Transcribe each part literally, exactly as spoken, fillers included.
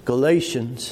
Galatians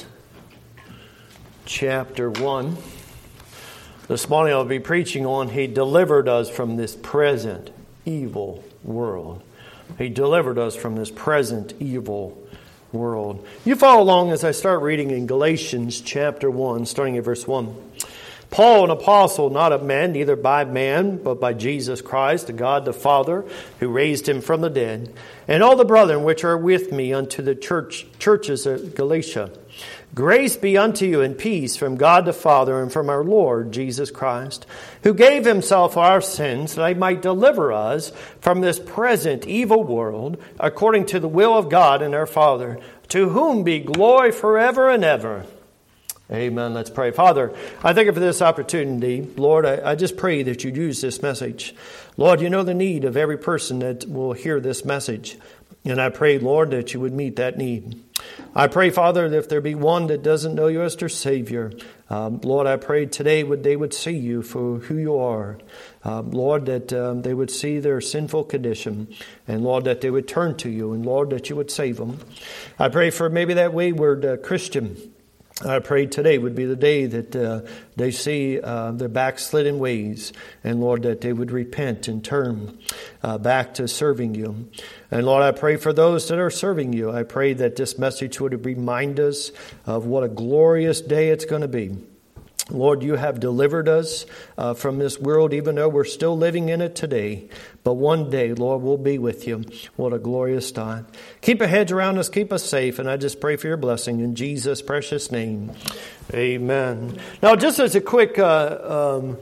chapter one. This morning I'll be preaching on He delivered us from this present evil world. He delivered us from this present evil world. You follow along as I start reading in Galatians chapter one, starting at verse one. Paul, an apostle, not of men, neither by man, but by Jesus Christ, God the Father, who raised him from the dead, and all the brethren which are with me unto the church churches of Galatia. Grace be unto you and peace from God the Father and from our Lord Jesus Christ, who gave himself for our sins, that he might deliver us from this present evil world, according to the will of God and our Father, to whom be glory forever and ever. Amen. Let's pray. Father, I thank you for this opportunity. Lord, I, I just pray that you'd use this message. Lord, you know the need of every person that will hear this message. And I pray, Lord, that you would meet that need. I pray, Father, that if there be one that doesn't know you as their Savior, um, Lord, I pray today would they would see you for who you are. Um, Lord, that um, they would see their sinful condition. And Lord, that they would turn to you. And Lord, that you would save them. I pray for maybe that wayward uh, Christian. I pray today would be the day that uh, they see uh, their backslidden ways. And Lord, that they would repent and turn uh, back to serving you. And Lord, I pray for those that are serving you. I pray that this message would remind us of what a glorious day it's going to be. Lord, you have delivered us uh, from this world, even though we're still living in it today. But one day, Lord, we'll be with you. What a glorious time. Keep a hedge around us, keep us safe, and I just pray for your blessing in Jesus' precious name. Amen. Now, just as a quick uh, um,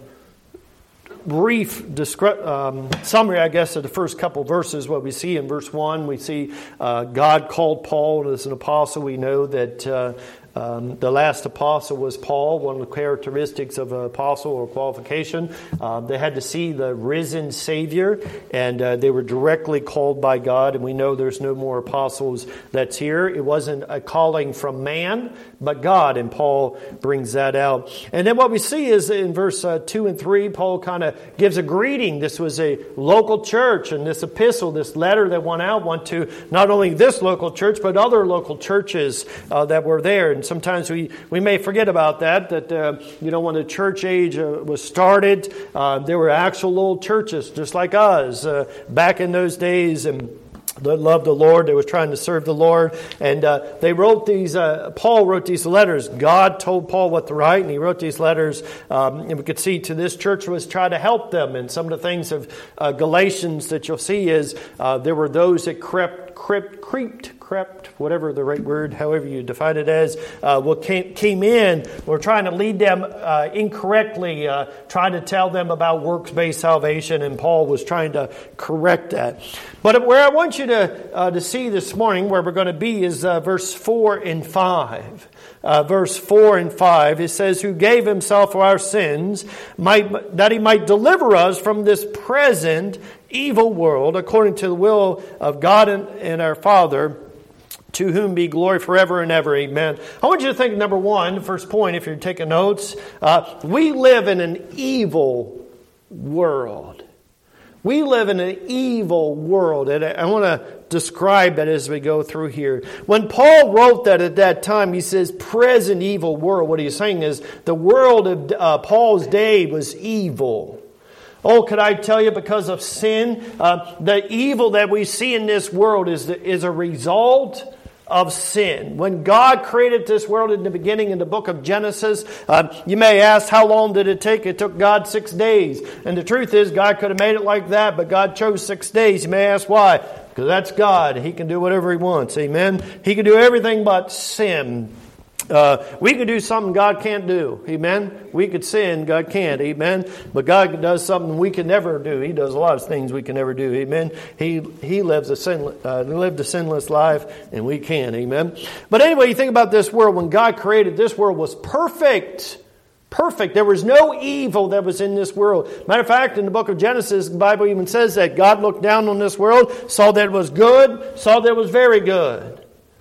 brief descri- um, summary, I guess, of the first couple verses, what we see in verse one, we see uh, God called Paul as an apostle. We know that Uh, Um, the last apostle was Paul. One of the characteristics of an apostle or qualification, uh, they had to see the risen Savior, and uh, they were directly called by God. And we know there's no more apostles that's here. It wasn't a calling from man, but God, and Paul brings that out. And then what we see is in verse uh, two and three, Paul kind of gives a greeting. This was a local church, and this epistle, this letter that went out, went to not only this local church, but other local churches uh, that were there. And sometimes we, we may forget about that, that, uh, you know, when the church age uh, was started, uh, there were actual little churches just like us uh, back in those days, and that loved the Lord. They was trying to serve the Lord. And uh, they wrote these, uh, Paul wrote these letters. God told Paul what to write, and he wrote these letters. Um, and we could see to this church was try to help them. And some of the things of uh, Galatians that you'll see is uh, there were those that crept, crept, creeped, crept, whatever the right word, however you define it as, uh, what came, came in, were trying to lead them uh, incorrectly, uh, trying to tell them about works-based salvation, and Paul was trying to correct that. But where I want you to uh, to see this morning, where we're going to be, is uh, verse four and five. Uh, verse four and five, it says, who gave himself for our sins, might, that he might deliver us from this present evil world, according to the will of God and, and our Father, to whom be glory forever and ever. Amen. I want you to think, number one, the first point, if you're taking notes, uh, we live in an evil world. We live in an evil world, and I want to describe it as we go through here. When Paul wrote that at that time, he says, present evil world. What he's saying is the world of uh, Paul's day was evil. Oh, could I tell you, because of sin, uh, the evil that we see in this world is, the, is a result of sin. When God created this world in the beginning in the book of Genesis, uh, you may ask, how long did it take? It took God six days. And the truth is, God could have made it like that, but God chose six days. You may ask why? Because that's God. He can do whatever He wants. Amen? He can do everything but sin. Uh, we could do something God can't do. Amen? We could sin, God can't. Amen? But God does something we can never do. He does a lot of things we can never do. Amen? He He lives a sin, uh, lived a sinless life, and we can. Amen? But anyway, you think about this world. When God created, this world was perfect. Perfect. There was no evil that was in this world. Matter of fact, in the book of Genesis, the Bible even says that God looked down on this world, saw that it was good, saw that it was very good.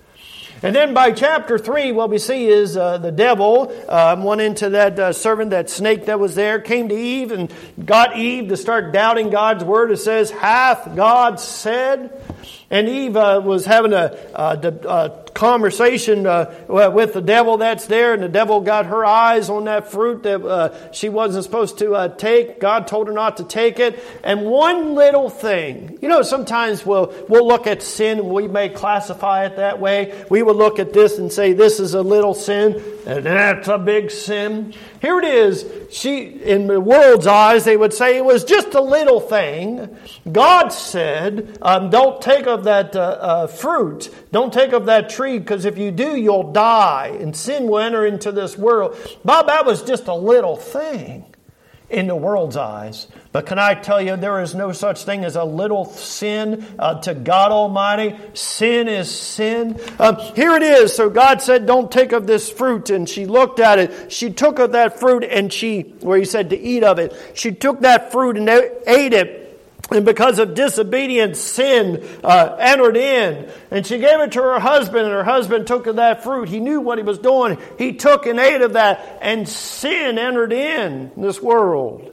And then by chapter three, what we see is uh, the devil uh, went into that uh, servant, that snake that was there, came to Eve and got Eve to start doubting God's word. It says, hath God said? And Eve uh, was having a, a, a conversation uh, with the devil that's there, and the devil got her eyes on that fruit that uh, she wasn't supposed to uh, take. God told her not to take it. And one little thing, you know, sometimes we'll we'll look at sin and we may classify it that way. We would look at this and say this is a little sin and that's a big sin. Here it is. She, in the world's eyes, they would say it was just a little thing. God said, um, don't take of that uh, uh, fruit. Don't take of that tree, because if you do, you'll die. And sin will enter into this world. Bob, that was just a little thing in the world's eyes. But can I tell you, there is no such thing as a little sin uh, to God Almighty. Sin is sin. Um, here it is. So God said, don't take of this fruit. And she looked at it. She took of that fruit and she, where he said to eat of it, she took that fruit and ate it. And because of disobedience, sin uh, entered in. And she gave it to her husband, and her husband took of that fruit. He knew what he was doing. He took and ate of that, and sin entered in this world.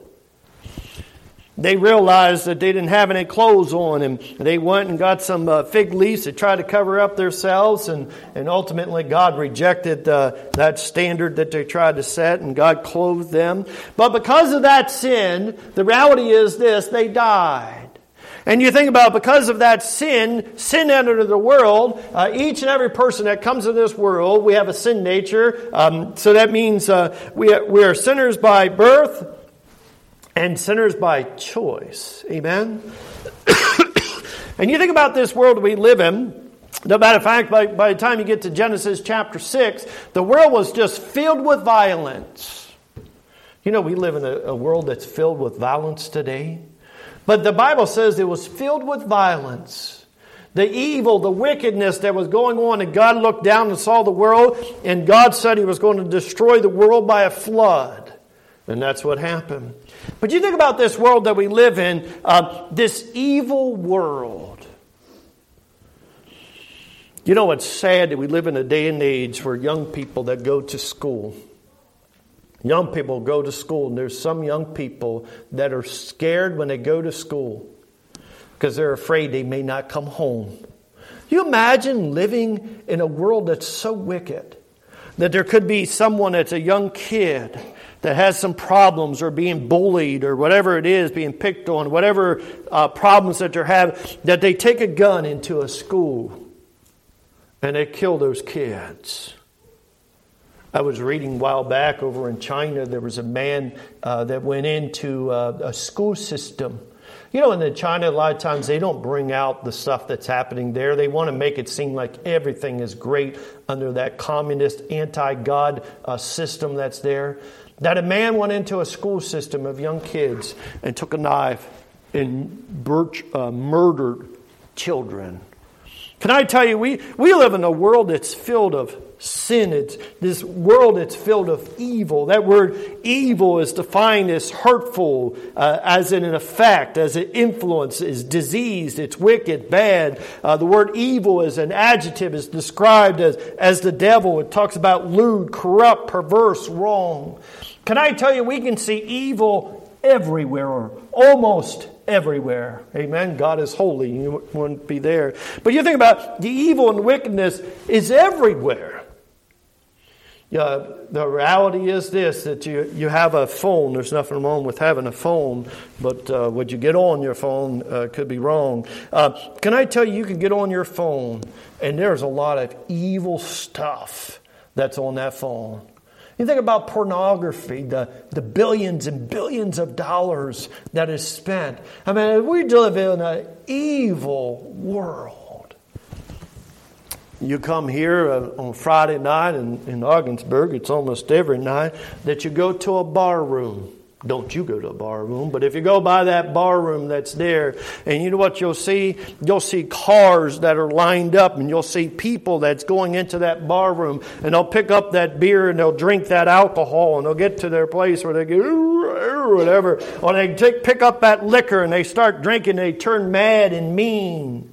They realized that they didn't have any clothes on, and they went and got some uh, fig leaves to try to cover up themselves, and, and ultimately God rejected uh, that standard that they tried to set, and God clothed them. But because of that sin, the reality is this, they died. And you think about, because of that sin, sin entered the world. Uh, each and every person that comes into this world, we have a sin nature. Um, so that means uh, we, are, we are sinners by birth, and sinners by choice. Amen? And you think about this world we live in. No matter of fact, by, by the time you get to Genesis chapter six, the world was just filled with violence. You know, we live in a, a world that's filled with violence today. But the Bible says it was filled with violence. The evil, the wickedness that was going on. And God looked down and saw the world. And God said He was going to destroy the world by a flood. And that's what happened. But you think about this world that we live in, uh, this evil world. You know, it's sad that we live in a day and age for young people that go to school. Young people go to school, and there's some young people that are scared when they go to school because they're afraid they may not come home. You imagine living in a world that's so wicked that there could be someone that's a young kid that has some problems or being bullied or whatever it is, being picked on, whatever uh, problems that they're having, that they take a gun into a school and they kill those kids. I was reading a while back over in China, there was a man uh, that went into uh, a school system. You know, in China, a lot of times they don't bring out the stuff that's happening there. They want to make it seem like everything is great under that communist, anti-God uh, system that's there. That a man went into a school system of young kids and took a knife and birch, uh, murdered children. Can I tell you, we, we live in a world that's filled of sin. It's this world that's filled of evil. That word evil is defined as hurtful, uh, as in an effect, as an influence, is diseased, it's wicked, bad. Uh, the word evil is an adjective, is described as, as the devil. It talks about lewd, corrupt, perverse, wrong. Can I tell you, we can see evil everywhere, or almost everywhere. Amen. God is holy. You wouldn't be there. But you think about the evil and wickedness is everywhere. Yeah, the reality is this, that you, you have a phone. There's nothing wrong with having a phone, but uh, what you get on your phone uh, could be wrong. Uh, can I tell you, you can get on your phone, and there's a lot of evil stuff that's on that phone. You think about pornography, the, the billions and billions of dollars that is spent. I mean, we live in an evil world. You come here uh, on Friday night in, in Ogdensburg, it's almost every night, that you go to a bar room. Don't you go to a bar room, but if you go by that bar room that's there, and you know what you'll see? You'll see cars that are lined up, and you'll see people that's going into that bar room, and they'll pick up that beer and they'll drink that alcohol, and they'll get to their place where they go, or whatever, or they take, pick up that liquor and they start drinking, they turn mad and mean.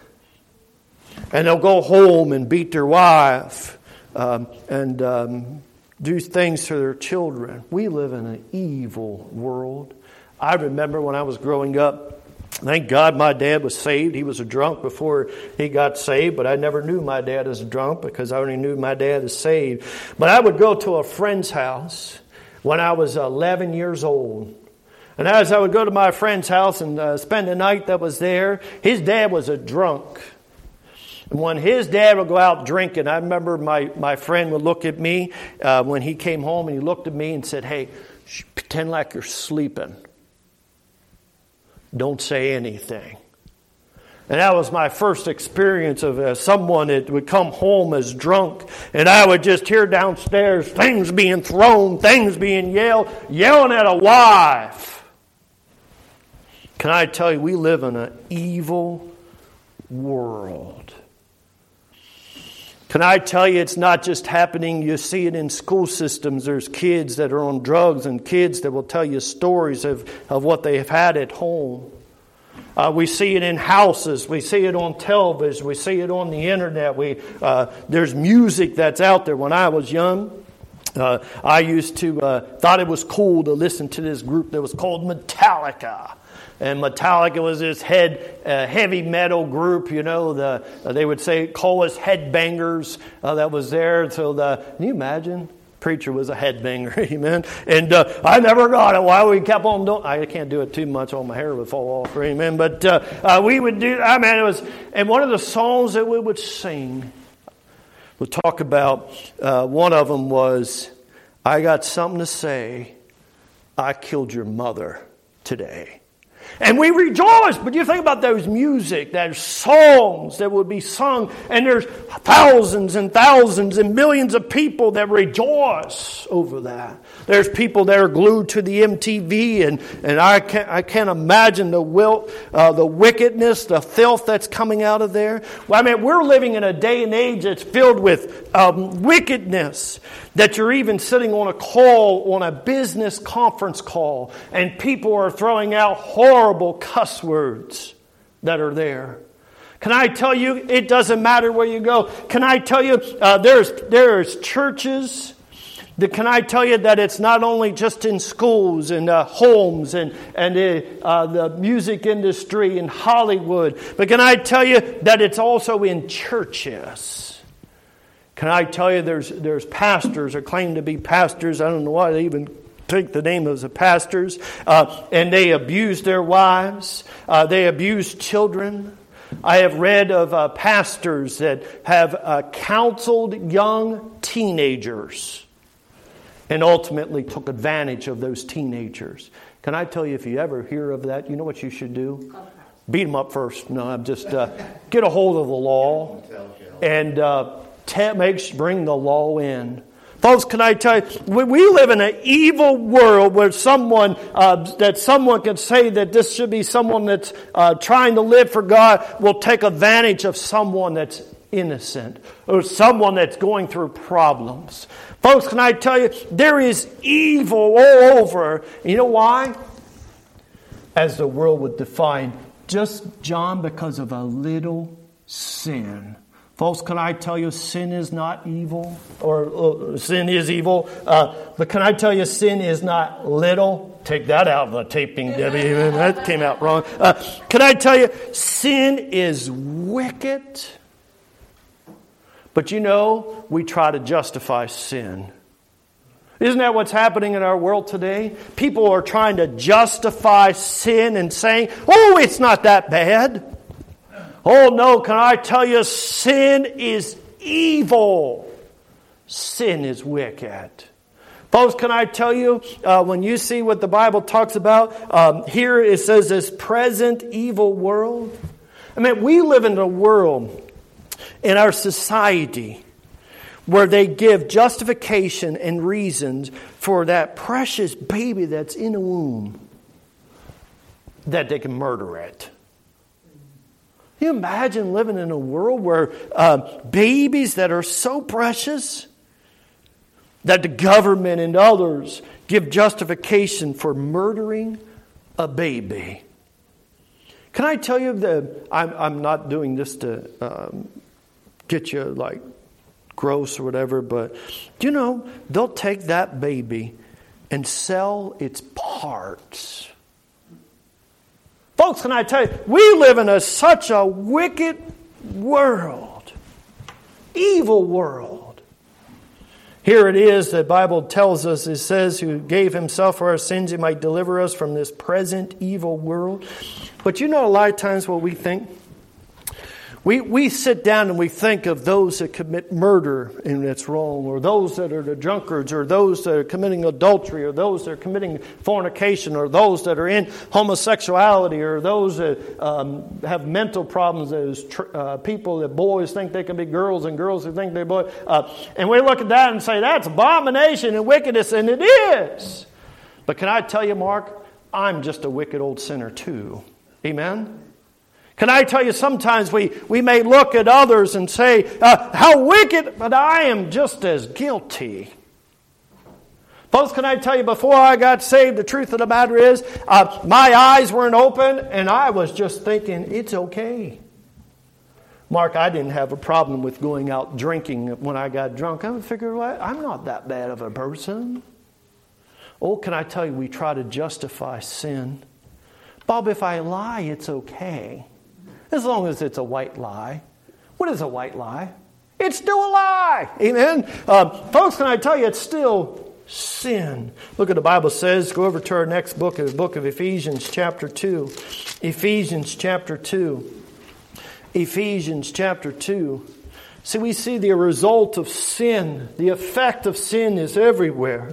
And they'll go home and beat their wife, um, and um, do things to their children. We live in an evil world. I remember when I was growing up, Thank God my dad was saved. He was a drunk before he got saved, but I never knew my dad as a drunk because I only knew my dad as saved. But I would go to a friend's house when I was eleven years old. And as I would go to my friend's house and uh, spend the night that was there, his dad was a drunk. And when his dad would go out drinking, I remember my, my friend would look at me uh, when he came home, and he looked at me and said, "Hey, pretend like you're sleeping. Don't say anything." And that was my first experience of uh, someone that would come home as drunk. And I would just hear downstairs things being thrown, things being yelled, yelling at a wife. Can I tell you, we live in an evil world. Can I tell you, it's not just happening. You see it in school systems. There's kids that are on drugs and kids that will tell you stories of, of what they've had at home. Uh, we see it in houses. We see it on television. We see it on the internet. We uh, there's music that's out there. When I was young, uh, I used to uh, thought it was cool to listen to this group that was called Metallica. And Metallica was this head uh, heavy metal group, you know. The uh, they would say call us headbangers. Uh, that was there. So the can you imagine? Preacher was a headbanger, amen. And uh, I never got it. Why we kept on doing? I can't do it too much; all my hair would fall off, amen. But uh, uh, we would do. I mean, it was. And one of the songs that we would sing, we'll talk about. Uh, one of them was, "I got something to say. I killed your mother today." And we rejoice, but you think about those music, those songs that would be sung, and there's thousands and thousands and millions of people that rejoice over that. There's people that are glued to the M T V, and, and I can't I can't imagine the will, uh, the wickedness, the filth that's coming out of there. Well, I mean, we're living in a day and age that's filled with um, wickedness. That you're even sitting on a call, on a business conference call, and people are throwing out horrible cuss words that are there. Can I tell you, it doesn't matter where you go. Can I tell you, uh, there's there's churches. That, can I tell you that it's not only just in schools and uh, homes and and uh, uh, the music industry and Hollywood, but can I tell you that it's also in churches. Can I tell you there's there's pastors or claim to be pastors. I don't know why they even take the name of the pastors. Uh, and they abuse their wives. Uh, they abuse children. I have read of uh, pastors that have uh, counseled young teenagers and ultimately took advantage of those teenagers. Can I tell you, if you ever hear of that, you know what you should do? Beat them up first. No, I'm just uh, get a hold of the law and uh, te- make bring the law in. Folks, can I tell you, we live in an evil world where someone, uh, that someone can say that this should be someone that's uh, trying to live for God will take advantage of someone that's innocent or someone that's going through problems. Folks, can I tell you, there is evil all over. You know why? As the world would define, just, John, because of a little sin. Folks, can I tell you sin is not evil? Or uh, sin is evil. Uh, but can I tell you sin is not little? Take that out of the taping, Debbie. That came out wrong. Uh, can I tell you sin is wicked? But you know, we try to justify sin. Isn't that what's happening in our world today? People are trying to justify sin and saying, oh, it's not that bad. Oh no, can I tell you, sin is evil. Sin is wicked. Folks, can I tell you, uh, when you see what the Bible talks about, um, here it says this present evil world. I mean, we live in a world, in our society, where they give justification and reasons for that precious baby that's in a womb, that they can murder it. Can you imagine living in a world where uh, babies that are so precious that the government and others give justification for murdering a baby? Can I tell you that I'm, I'm not doing this to um, get you like gross or whatever, but do you know they'll take that baby and sell its parts? Folks, can I tell you, we live in a, such a wicked world. Evil world. Here it is, the Bible tells us, it says, who gave himself for our sins, he might deliver us from this present evil world. But you know a lot of times what we think? We we sit down and we think of those that commit murder and it's wrong, or those that are the drunkards, or those that are committing adultery, or those that are committing fornication, or those that are in homosexuality, or those that um, have mental problems. Those tr- uh, people that boys think they can be girls and girls who think they're boys. Uh, and we look at that and say, that's abomination and wickedness, and it is. But can I tell you, Mark, I'm just a wicked old sinner too. Amen? Can I tell you, sometimes we, we may look at others and say, uh, how wicked, but I am just as guilty. Folks, can I tell you, before I got saved, the truth of the matter is, uh, my eyes weren't open, and I was just thinking, it's okay. Mark, I didn't have a problem with going out drinking when I got drunk. I would figure, well, I'm not that bad of a person. Oh, can I tell you, we try to justify sin. Bob, if I lie, it's okay. As long as it's a white lie. What is a white lie? It's still a lie. Amen? Uh, folks, can I tell you, it's still sin. Look what the Bible says. Go over to our next book, the book of Ephesians chapter two. Ephesians chapter two. Ephesians chapter two. See, we see the result of sin. The effect of sin is everywhere.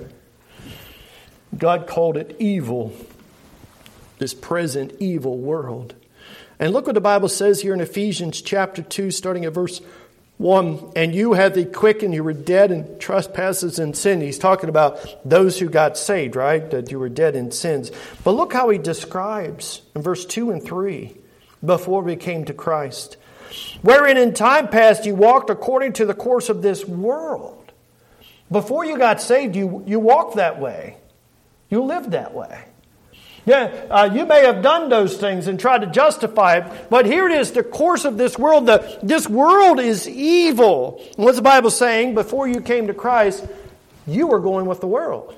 God called it evil. This present evil world. And look what the Bible says here in Ephesians chapter two, starting at verse one. And you have the quickened, you were dead in trespasses and sin. He's talking about those who got saved, right? That you were dead in sins. But look how he describes in verse two and three, before we came to Christ. Wherein in time past you walked according to the course of this world. Before you got saved, you, you walked that way. You lived that way. Yeah, uh, you may have done those things and tried to justify it, but here it is, the course of this world. The, this world is evil. And what's the Bible saying? Before you came to Christ, you were going with the world.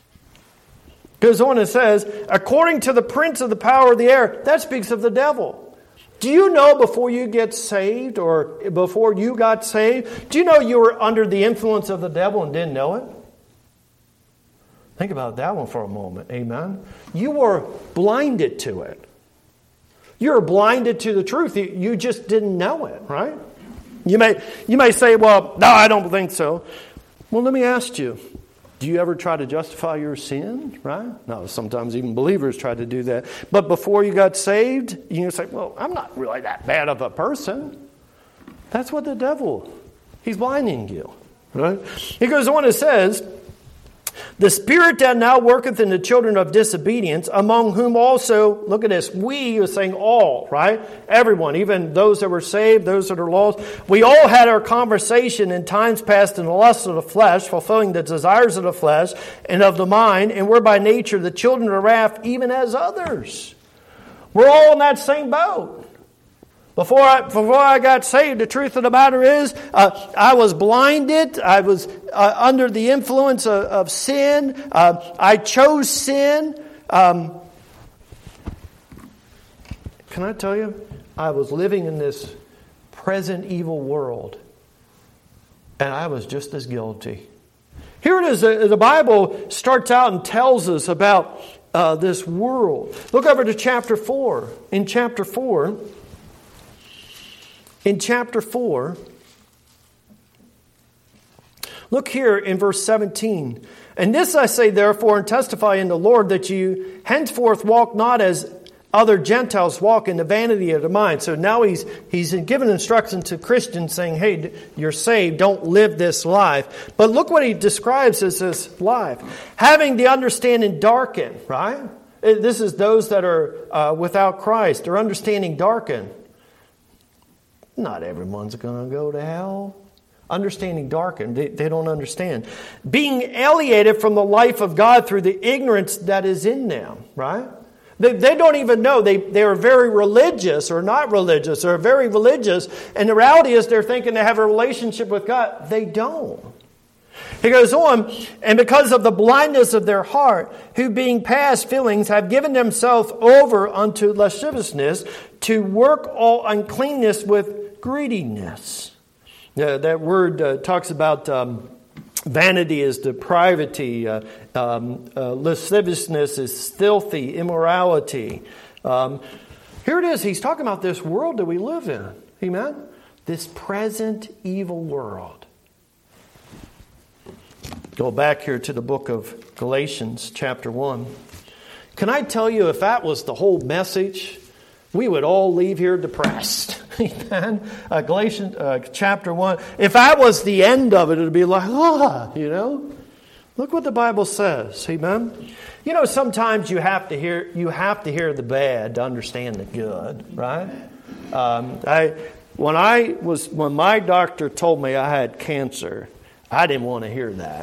Goes on and says, according to the prince of the power of the air. That speaks of the devil. Do you know before you get saved, or before you got saved, do you know you were under the influence of the devil and didn't know it? Think about that one for a moment. Amen. You were blinded to it. You were blinded to the truth. You just didn't know it, right? You may, you may say, well, no, I don't think so. Well, let me ask you, do you ever try to justify your sin, right? No, sometimes even believers try to do that. But before you got saved, you can say, well, I'm not really that bad of a person. That's what the devil, he's blinding you, right? He goes on and says, the Spirit that now worketh in the children of disobedience, among whom also, look at this, we are saying all, right? Everyone, even those that were saved, those that are lost. We all had our conversation in times past in the lust of the flesh, fulfilling the desires of the flesh and of the mind, and we're by nature the children of wrath, even as others. We're all in that same boat. Before I, before I got saved, the truth of the matter is, uh, I was blinded. I was uh, under the influence of, of sin. Uh, I chose sin. Um, can I tell you? I was living in this present evil world, and I was just as guilty. Here it is. The Bible starts out and tells us about uh, this world. Look over to chapter four. In chapter four... In chapter four, look here in verse seventeen. And this I say therefore and testify in the Lord, that you henceforth walk not as other Gentiles walk in the vanity of the mind. So now he's he's given instruction to Christians saying, hey, you're saved, don't live this life. But look what he describes as this life. Having the understanding darkened, right? This is those that are uh, without Christ. Their understanding darkened. Not everyone's going to go to hell. Understanding darkened. They, they don't understand. Being alienated from the life of God through the ignorance that is in them. Right? They, they don't even know. They, they are very religious or not religious. They're very religious. And the reality is they're thinking they have a relationship with God. They don't. He goes on, and because of the blindness of their heart, who being past feelings have given themselves over unto lasciviousness, to work all uncleanness with greediness. Uh, that word uh, talks about um, vanity is depravity, uh, um, uh, lasciviousness is filthy, immorality. Um, here it is, he's talking about this world that we live in. Amen? This present evil world. Go back here to the book of Galatians, chapter one. Can I tell you, if that was the whole message, we would all leave here depressed. Amen? Uh, Galatians uh, chapter one. If that was the end of it, it would be like, ah, you know? Look what the Bible says. Amen? You know, sometimes you have to hear you have to hear the bad to understand the good, right? Um, I when I was when my doctor told me I had cancer, I didn't want to hear that.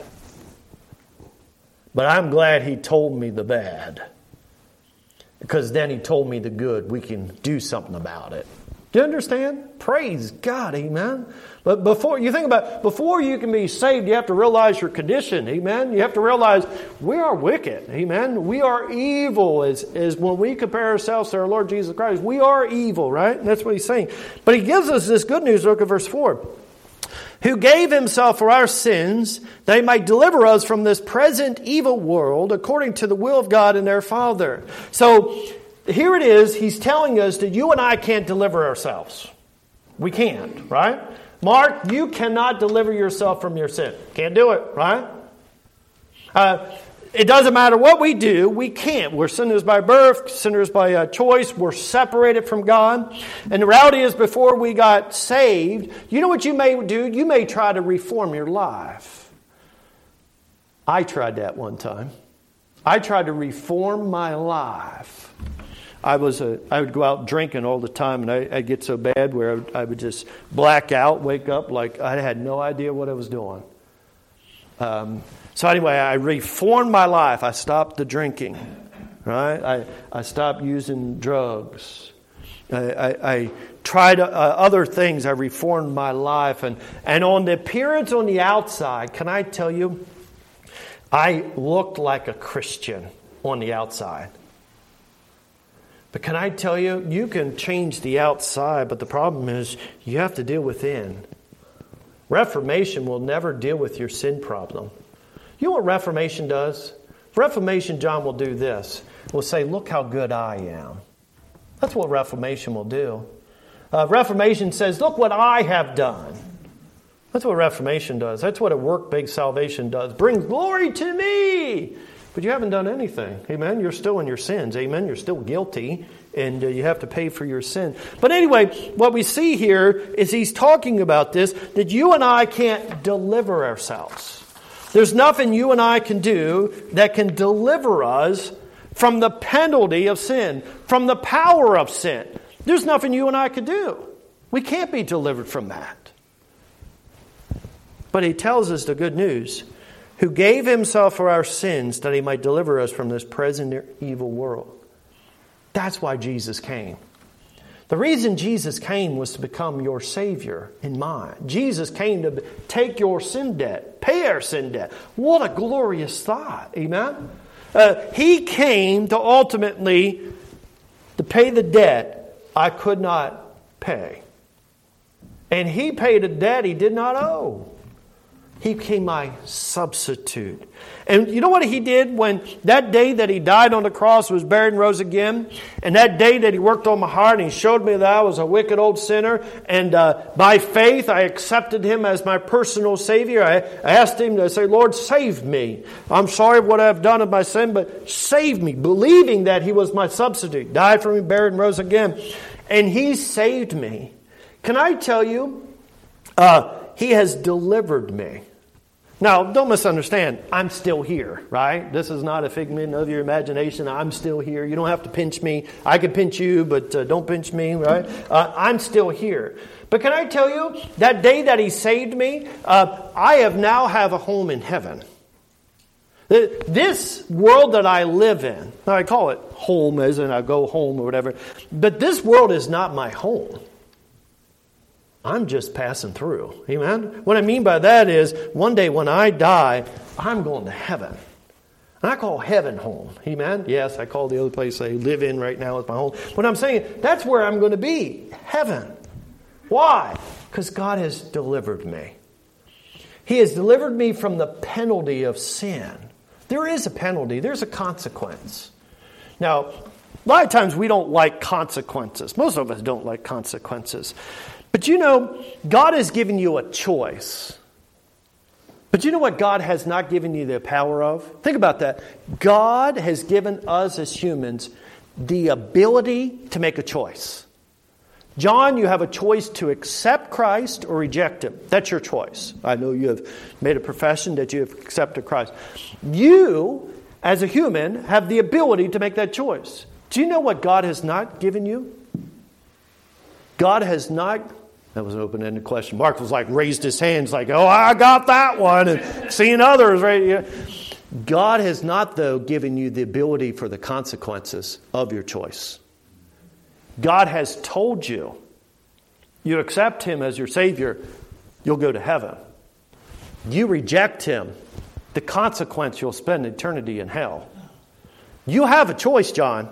But I'm glad he told me the bad. Because then he told me the good. We can do something about it. Do you understand? Praise God, amen. But before you think about before you can be saved, you have to realize your condition, amen. You have to realize we are wicked, amen. We are evil as, as when we compare ourselves to our Lord Jesus Christ. We are evil, right? And that's what he's saying. But he gives us this good news. Look at verse four. Who gave himself for our sins, that he might deliver us from this present evil world, according to the will of God and their Father. So, here it is, he's telling us that you and I can't deliver ourselves. We can't, right? Mark, you cannot deliver yourself from your sin. Can't do it, right? Uh, it doesn't matter what we do, we can't. We're sinners by birth, sinners by uh, choice. We're separated from God. And the reality is, before we got saved, you know what you may do? You may try to reform your life. I tried that one time. I tried to reform my life. I was a, I would go out drinking all the time, and I, I'd get so bad where I would, I would just black out, wake up like I had no idea what I was doing. Um, so anyway, I reformed my life. I stopped the drinking, right? I, I stopped using drugs. I, I, I tried uh, other things. I reformed my life. And, and on the appearance on the outside, can I tell you, I looked like a Christian on the outside. But can I tell you, you can change the outside, but the problem is you have to deal within. Reformation will never deal with your sin problem. You know what Reformation does? Reformation, John, will do this. It will say, look how good I am. That's what Reformation will do. Uh, Reformation says, look what I have done. That's what Reformation does. That's what a work-based salvation does. Brings glory to me. But you haven't done anything. Amen? You're still in your sins. Amen? You're still guilty. And uh, you have to pay for your sin. But anyway, what we see here is he's talking about this, that you and I can't deliver ourselves. There's nothing you and I can do that can deliver us from the penalty of sin, from the power of sin. There's nothing you and I can do. We can't be delivered from that. But he tells us the good news. Who gave himself for our sins that he might deliver us from this present evil world. That's why Jesus came. The reason Jesus came was to become your Savior and mine. Jesus came to take your sin debt, pay our sin debt. What a glorious thought. Amen? Uh, he came to ultimately to pay the debt I could not pay. And he paid a debt he did not owe. He became my substitute. And you know what he did when that day that he died on the cross, was buried and rose again, and that day that he worked on my heart and he showed me that I was a wicked old sinner, and uh, by faith I accepted him as my personal Savior. I, I asked him to say, Lord, save me. I'm sorry for what I've done of my sin, but save me, believing that he was my substitute. Died for me, buried and rose again. And he saved me. Can I tell you, uh, he has delivered me. Now, don't misunderstand. I'm still here, right? This is not a figment of your imagination. I'm still here. You don't have to pinch me. I can pinch you, but uh, don't pinch me, right? Uh, I'm still here. But can I tell you, that day that he saved me, uh, I have now have a home in heaven. This world that I live in, I call it home as in I go home or whatever, but this world is not my home. I'm just passing through. Amen? What I mean by that is, one day when I die, I'm going to heaven. And I call heaven home. Amen? Yes, I call the other place I live in right now as my home. But I'm saying, that's where I'm going to be. Heaven. Why? Because God has delivered me. He has delivered me from the penalty of sin. There is a penalty. There's a consequence. Now, a lot of times we don't like consequences. Most of us don't like consequences. But you know, God has given you a choice. But you know what God has not given you the power of? Think about that. God has given us as humans the ability to make a choice. John, you have a choice to accept Christ or reject Him. That's your choice. I know you have made a profession that you have accepted Christ. You, as a human, have the ability to make that choice. Do you know what God has not given you? God has not... That was an open-ended question. Mark was like, raised his hands like, oh, I got that one. And seeing others, right? Yeah. God has not, though, given you the ability for the consequences of your choice. God has told you, you accept Him as your Savior, you'll go to heaven. You reject Him, the consequence, you'll spend eternity in hell. You have a choice, John.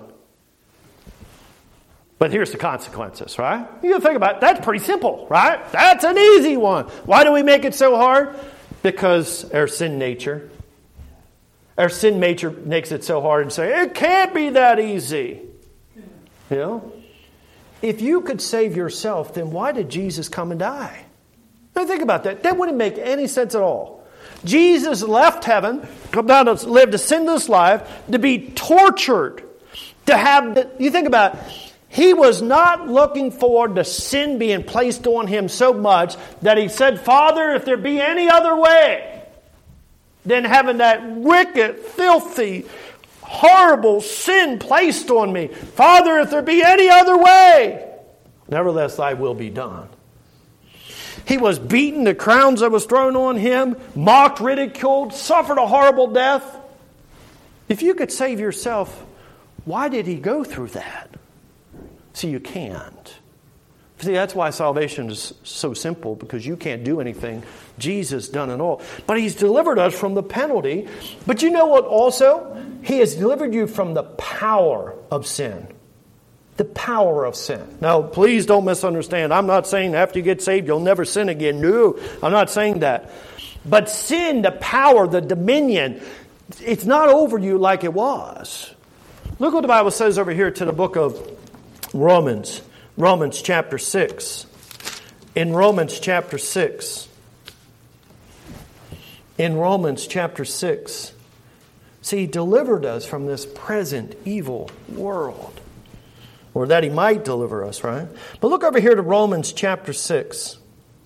But here's the consequences, right? You think about it. That's pretty simple, right? That's an easy one. Why do we make it so hard? Because our sin nature. Our sin nature makes it so hard and say, it can't be that easy. You know? If you could save yourself, then why did Jesus come and die? Now think about that. That wouldn't make any sense at all. Jesus left heaven, come down to live a sinless life, to be tortured, to have, the, you think about it, He was not looking forward to sin being placed on Him so much that He said, Father, if there be any other way than having that wicked, filthy, horrible sin placed on me. Father, if there be any other way, nevertheless thy will be done. He was beaten, the crowns that was thrown on Him, mocked, ridiculed, suffered a horrible death. If you could save yourself, why did He go through that? See, you can't. See, that's why salvation is so simple, because you can't do anything. Jesus done it all. But He's delivered us from the penalty. But you know what also? He has delivered you from the power of sin. The power of sin. Now, please don't misunderstand. I'm not saying after you get saved, you'll never sin again. No, I'm not saying that. But sin, the power, the dominion, it's not over you like it was. Look what the Bible says over here to the book of Romans. Romans chapter six. In Romans chapter six. In Romans chapter six. See, He delivered us from this present evil world. Or that He might deliver us, right? But look over here to Romans chapter six.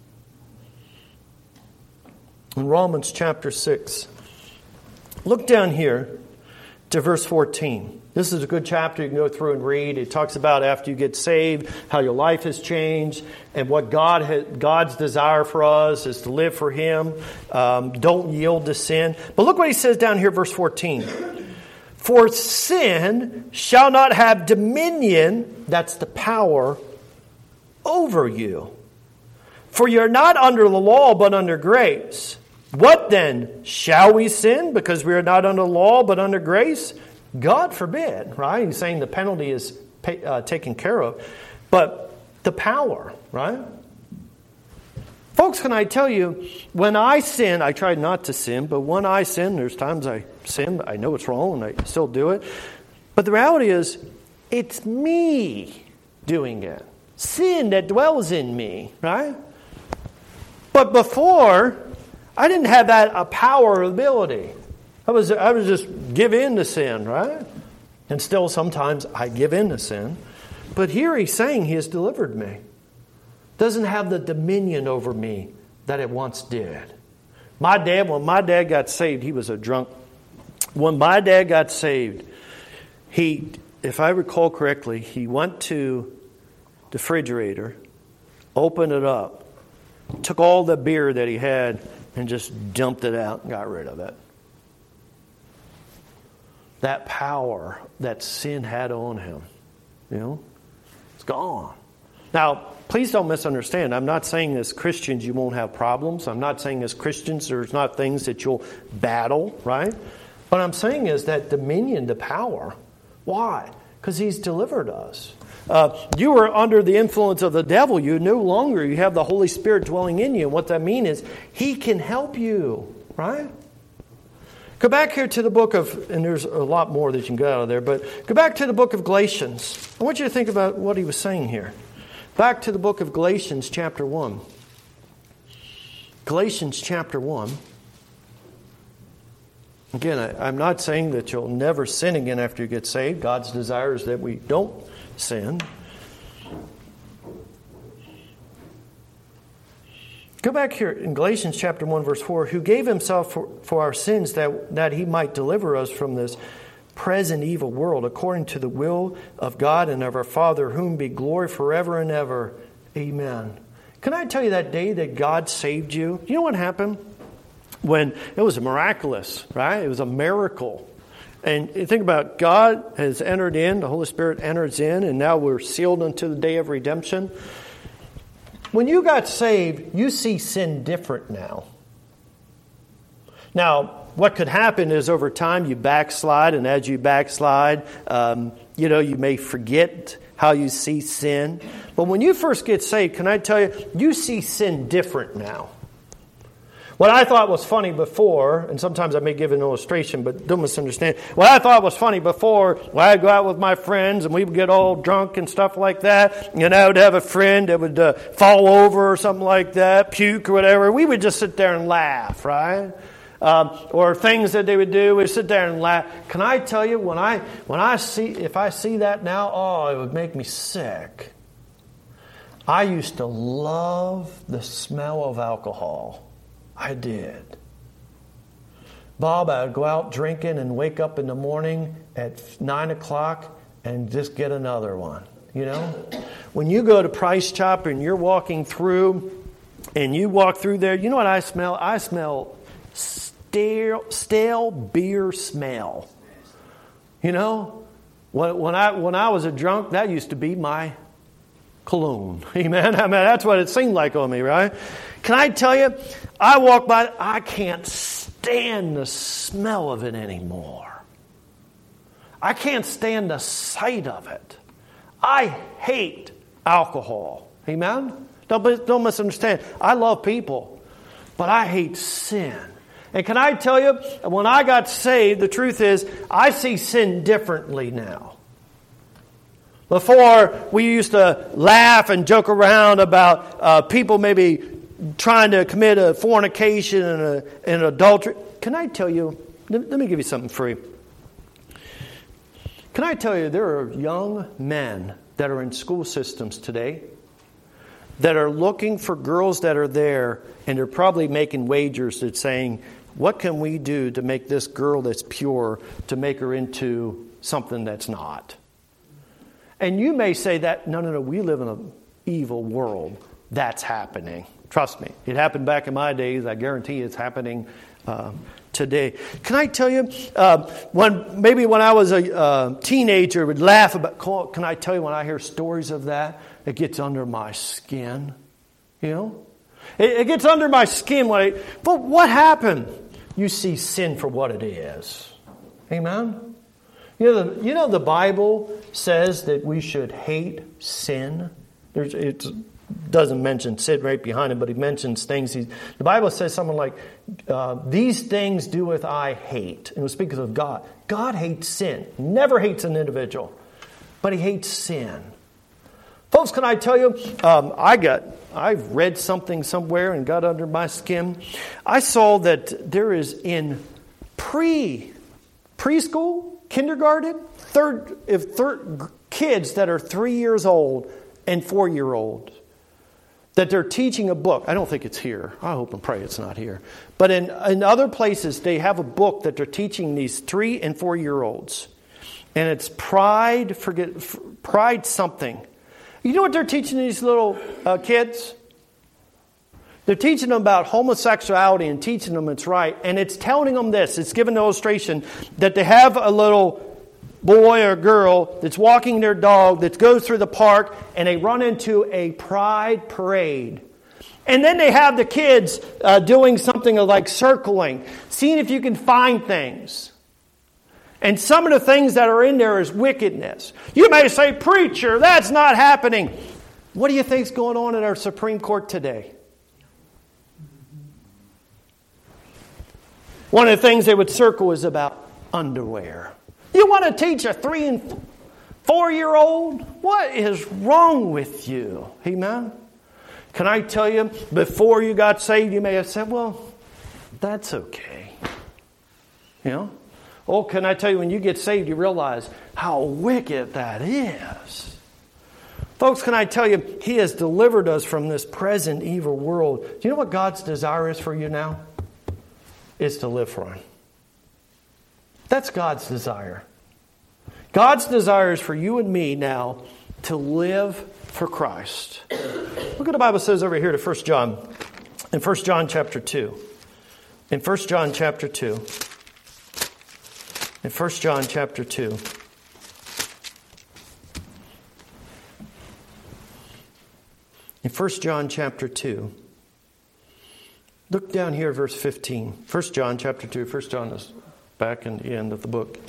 In Romans chapter six. Look down here to verse fourteen. This is a good chapter you can go through and read. It talks about after you get saved, how your life has changed, and what God has, God's desire for us is to live for Him. Um, don't yield to sin. But look what he says down here, verse fourteen. For sin shall not have dominion, that's the power, over you. For you're not under the law, but under grace. What then? Shall we sin because we are not under law, but under grace? God forbid, right? He's saying the penalty is pay, uh, taken care of. But the power, right? Folks, can I tell you, when I sin, I try not to sin, but when I sin, there's times I sin, I know it's wrong, and I still do it. But the reality is, it's me doing it. Sin that dwells in me, right? But before, I didn't have that a power or ability. I was I was just give in to sin, right? And still sometimes I give in to sin. But here he's saying He has delivered me. Doesn't have the dominion over me that it once did. My dad, when my dad got saved, he was a drunk. When my dad got saved, he, if I recall correctly, he went to the refrigerator, opened it up, took all the beer that he had, and just dumped it out and got rid of it. That power that sin had on him, you know, it's gone. Now, please don't misunderstand. I'm not saying as Christians you won't have problems. I'm not saying as Christians there's not things that you'll battle, right? What I'm saying is that dominion, the power. Why? Because He's delivered us. Uh, you were under the influence of the devil. You no longer, you have the Holy Spirit dwelling in you. And what that means is He can help you, right? Go back here to the book of, and there's a lot more that you can get out of there, but go back to the book of Galatians. I want you to think about what he was saying here. Back to the book of Galatians chapter one. Galatians chapter one. Again, I, I'm not saying that you'll never sin again after you get saved. God's desire is that we don't sin. Go back here in Galatians chapter one, verse four. Who gave Himself for, for our sins that, that He might deliver us from this present evil world, according to the will of God and of our Father, whom be glory forever and ever. Amen. Can I tell you that day that God saved you? You know what happened? When it was miraculous, right? It was a miracle. And you think about it, God has entered in, the Holy Spirit enters in, and now we're sealed unto the day of redemption. When you got saved, you see sin different now. Now, what could happen is over time you backslide, and as you backslide, um, you know, you may forget how you see sin. But when you first get saved, can I tell you, you see sin different now. What I thought was funny before, and sometimes I may give an illustration, but don't misunderstand. What I thought was funny before, when I'd go out with my friends and we would get all drunk and stuff like that, and I would have a friend that would uh, fall over or something like that, puke or whatever, we would just sit there and laugh, right? Um, or things that they would do, we'd sit there and laugh. Can I tell you, when I when I see, if I see that now, oh, it would make me sick. I used to love the smell of alcohol. I did. Bob, I would go out drinking and wake up in the morning at nine o'clock and just get another one. You know? When you go to Price Chopper and you're walking through and you walk through there, you know what I smell? I smell stale, stale beer smell. You know? When, when I when I was a drunk, that used to be my cologne. Amen? I mean, that's what it seemed like on me, right? Can I tell you, I walk by, I can't stand the smell of it anymore. I can't stand the sight of it. I hate alcohol. Amen? Don't, don't misunderstand. I love people, but I hate sin. And can I tell you, when I got saved, the truth is, I see sin differently now. Before, we used to laugh and joke around about uh, people maybe trying to commit a fornication and, a, and adultery. Can I tell you, let, let me give you something free. Can I tell you, there are young men that are in school systems today that are looking for girls that are there, and they're probably making wagers that's saying, what can we do to make this girl that's pure, to make her into something that's not? And you may say that, no, no, no, we live in an evil world. That's happening. Trust me. It happened back in my days. I guarantee it's happening uh, today. Can I tell you, uh, when maybe when I was a uh, teenager, I would laugh about, can I tell you when I hear stories of that, it gets under my skin. You know? It, it gets under my skin. When I, but what happened? You see sin for what it is. Amen? You know, the, you know the Bible says that we should hate sin. There's, it doesn't mention sin right behind it, but it mentions things. He, the Bible says something like, uh, these things doeth I hate. And it speaks of God. God hates sin. Never hates an individual. But He hates sin. Folks, can I tell you, um, I got, I've read something somewhere and got under my skin. I saw that there is in pre, preschool, kindergarten, third, if third kids that are three years old and four year olds, that they're teaching a book. I don't think it's here. I hope and pray it's not here. But in, in other places, they have a book that they're teaching these three and four year olds, and it's pride. Forget pride something. You know what they're teaching these little uh, kids? They're teaching them about homosexuality and teaching them it's right. And it's telling them this. It's giving an illustration that they have a little boy or girl that's walking their dog that goes through the park and they run into a pride parade. And then they have the kids uh, doing something like circling, seeing if you can find things. And some of the things that are in there is wickedness. You may say, preacher, that's not happening. What do you think's going on in our Supreme Court today? One of the things they would circle is about underwear. You want to teach a three and four-year-old? What is wrong with you? Amen? Can I tell you, before you got saved, you may have said, well, that's okay. You know? Oh, can I tell you, when you get saved, you realize how wicked that is. Folks, can I tell you, He has delivered us from this present evil world. Do you know what God's desire is for you now? Is to live for Him. That's God's desire. God's desire is for you and me now to live for Christ. Look what the Bible says over here to First John. In First John chapter two. In First John chapter two. In First John chapter two. In First John chapter two. Look down here, verse fifteen. First John chapter two. First John is back in the end of the book.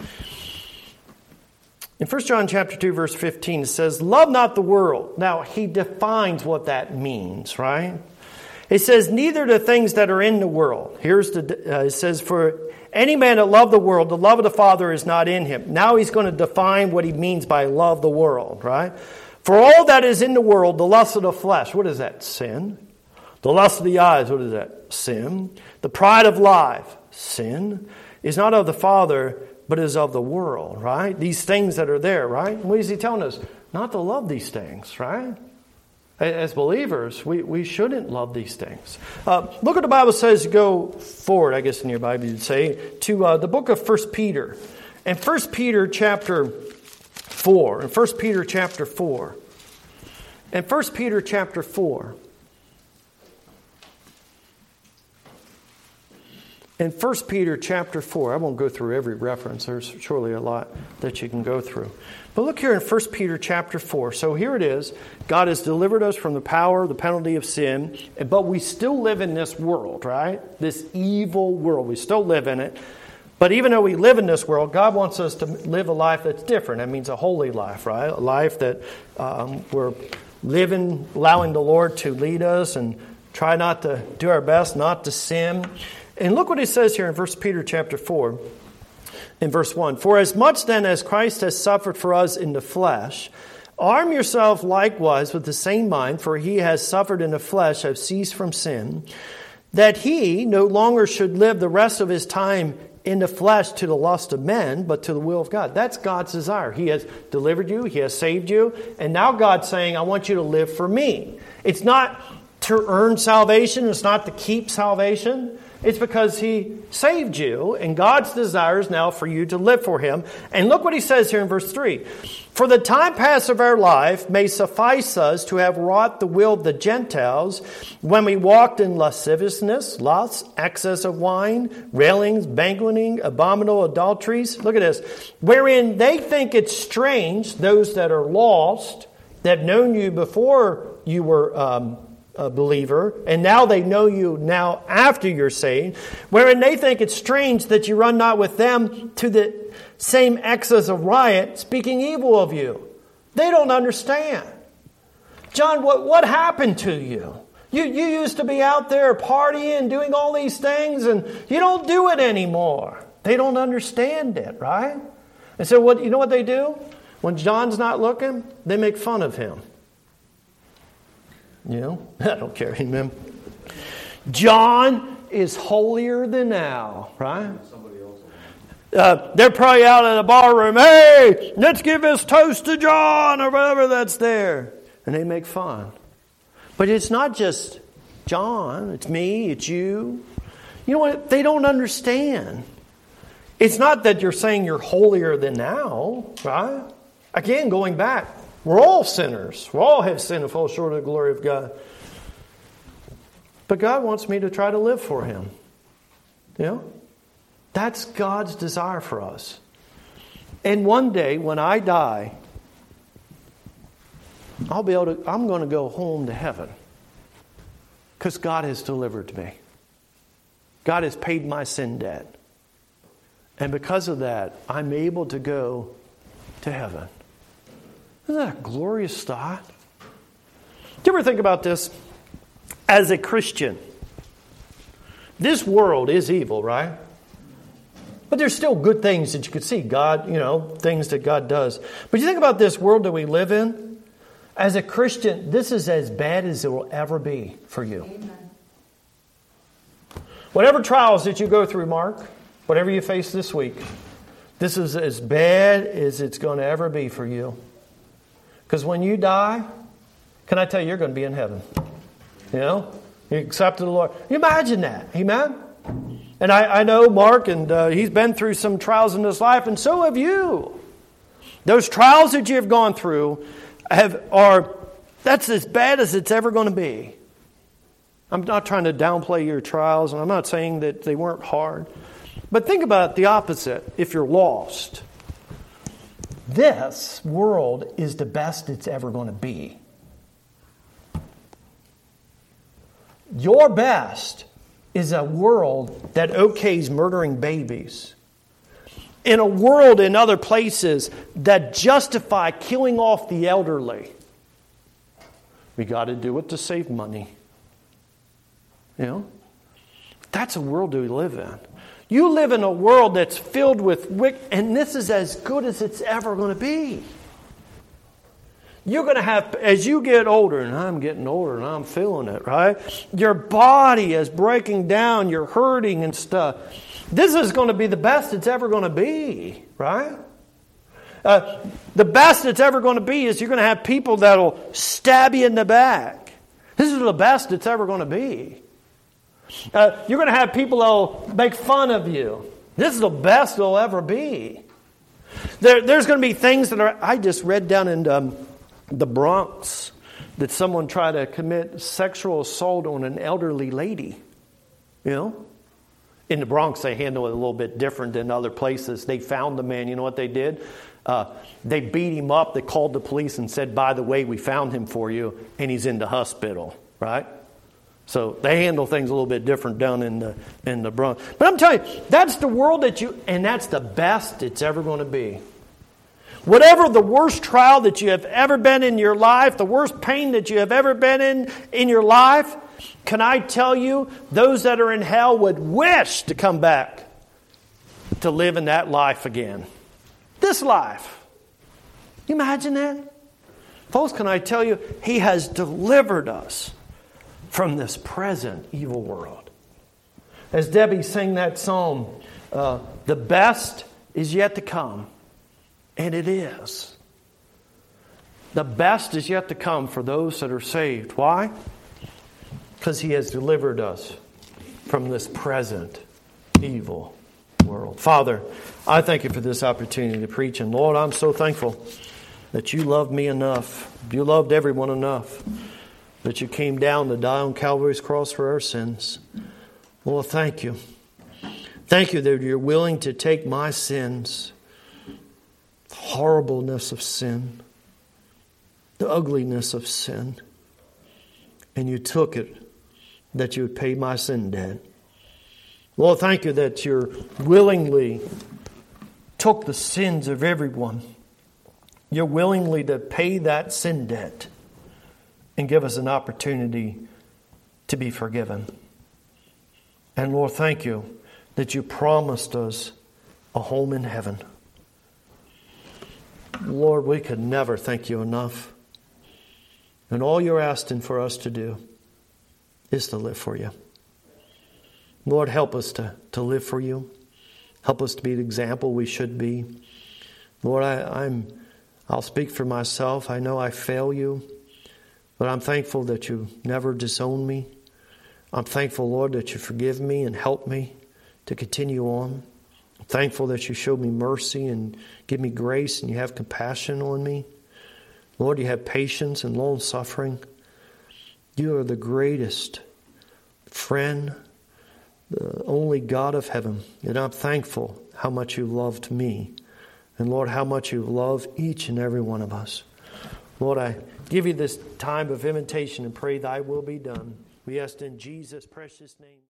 In First John chapter two, verse fifteen, it says, love not the world. Now, he defines what that means, right? It says, neither the things that are in the world. Here's the, uh, it says, for any man that love the world, the love of the Father is not in him. Now he's going to define what he means by love the world, right? For all that is in the world, the lust of the flesh, what is that? Sin. The lust of the eyes, what is that? Sin. The pride of life, sin, is not of the Father, but is of the world, right? These things that are there, right? What is he telling us? Not to love these things, right? As believers, we, we shouldn't love these things. Uh, look what the Bible says. Go forward, I guess in your Bible you'd say, to uh, the book of First Peter. In First Peter chapter four. In First Peter chapter four. In First Peter chapter four. In First Peter chapter four, I won't go through every reference. There's surely a lot that you can go through. But look here in First Peter chapter four. So here it is. God has delivered us from the power, the penalty of sin. But we still live in this world, right? This evil world. We still live in it. But even though we live in this world, God wants us to live a life that's different. That means a holy life, right? A life that um, we're living, allowing the Lord to lead us and try not to do our best, not to sin. And look what it says here in First Peter chapter four, in verse one. For as much then as Christ has suffered for us in the flesh, arm yourself likewise with the same mind, for he has suffered in the flesh, have ceased from sin, that he no longer should live the rest of his time in the flesh to the lust of men, but to the will of God. That's God's desire. He has delivered you, He has saved you, and now God's saying, I want you to live for me. It's not to earn salvation, it's not to keep salvation. It's because He saved you, and God's desire is now for you to live for Him. And look what He says here in verse three. For the time past of our life may suffice us to have wrought the will of the Gentiles when we walked in lasciviousness, lust, excess of wine, railings, banqueting, abominable adulteries. Look at this. Wherein they think it strange, those that are lost, that have known you before you were um a believer, and now they know you now after you're saved, wherein they think it strange that you run not with them to the same excess of riot, speaking evil of you. They don't understand. John, what, what happened to you? You you used to be out there partying, doing all these things, and you don't do it anymore. They don't understand it, right? And so what you know what they do? When John's not looking, they make fun of him. You know, I don't care, amen. John is holier than thou, right? Uh, they're probably out in a bar room. Hey, let's give this toast to John or whatever that's there. And they make fun. But it's not just John. It's me. It's you. You know what? They don't understand. It's not that you're saying you're holier than thou, right? Again, going back. We're all sinners. We all have sinned and fall short of the glory of God. But God wants me to try to live for Him. You know? That's God's desire for us. And one day when I die, I'll be able to, I'm going to go home to heaven. Because God has delivered me. God has paid my sin debt. And because of that, I'm able to go to heaven. Isn't that a glorious thought? Do you ever think about this? As a Christian, this world is evil, right? But there's still good things that you could see. God, you know, things that God does. But you think about this world that we live in. As a Christian, this is as bad as it will ever be for you. Amen. Whatever trials that you go through, Mark, whatever you face this week, this is as bad as it's going to ever be for you. Because when you die, can I tell you, you're going to be in heaven. You know? You accepted the Lord. You imagine that. Amen? And I, I know Mark, and uh, he's been through some trials in his life, and so have you. Those trials that you have gone through have are that's as bad as it's ever going to be. I'm not trying to downplay your trials, and I'm not saying that they weren't hard. But think about the opposite. If you're lost, this world is the best it's ever going to be. Your best is a world that okays murdering babies. In a world in other places that justify killing off the elderly. We got to do it to save money. You know? That's a world we live in. You live in a world that's filled with wick, and this is as good as it's ever going to be. You're going to have, as you get older, and I'm getting older and I'm feeling it, right? Your body is breaking down, you're hurting and stuff. This is going to be the best it's ever going to be, right? Uh, the best it's ever going to be is you're going to have people that'll stab you in the back. This is the best it's ever going to be. Uh, you're going to have people that'll make fun of you. This is the best it'll ever be. There, there's going to be things that are, I just read down in um, the Bronx that someone tried to commit sexual assault on an elderly lady. You know? In the Bronx, they handle it a little bit different than other places. They found the man. You know what they did? Uh, they beat him up. They called the police and said, by the way, we found him for you, and he's in the hospital. Right? So they handle things a little bit different down in the in the Bronx. But I'm telling you, that's the world that you, and that's the best it's ever going to be. Whatever the worst trial that you have ever been in your life, the worst pain that you have ever been in in your life, can I tell you, those that are in hell would wish to come back to live in that life again. This life. Can you imagine that? Folks, can I tell you, He has delivered us from this present evil world. As Debbie sang that song, uh, the best is yet to come. And it is. The best is yet to come for those that are saved. Why? Because He has delivered us from this present evil world. Father, I thank You for this opportunity to preach. And Lord, I'm so thankful that You loved me enough. You loved everyone enough. That You came down to die on Calvary's cross for our sins. Lord, thank You. Thank You that You're willing to take my sins, the horribleness of sin, the ugliness of sin, and You took it that You would pay my sin debt. Lord, thank You that You willingly took the sins of everyone. You're willingly to pay that sin debt and give us an opportunity to be forgiven. And Lord, thank You that You promised us a home in heaven. Lord, we could never thank You enough. And all You're asking for us to do is to live for You. Lord, help us to, to live for You. Help us to be the example we should be. Lord, I, I'm, I'll speak for myself. I know I fail You. But I'm thankful that You never disown me. I'm thankful, Lord, that You forgive me and help me to continue on. I'm thankful that You showed me mercy and give me grace and You have compassion on me. Lord, You have patience and long suffering. You are the greatest friend, the only God of heaven. And I'm thankful how much You loved me And Lord, how much you love each and every one of us. Lord, I give you this time of invitation and pray thy will be done. We ask in Jesus' precious name.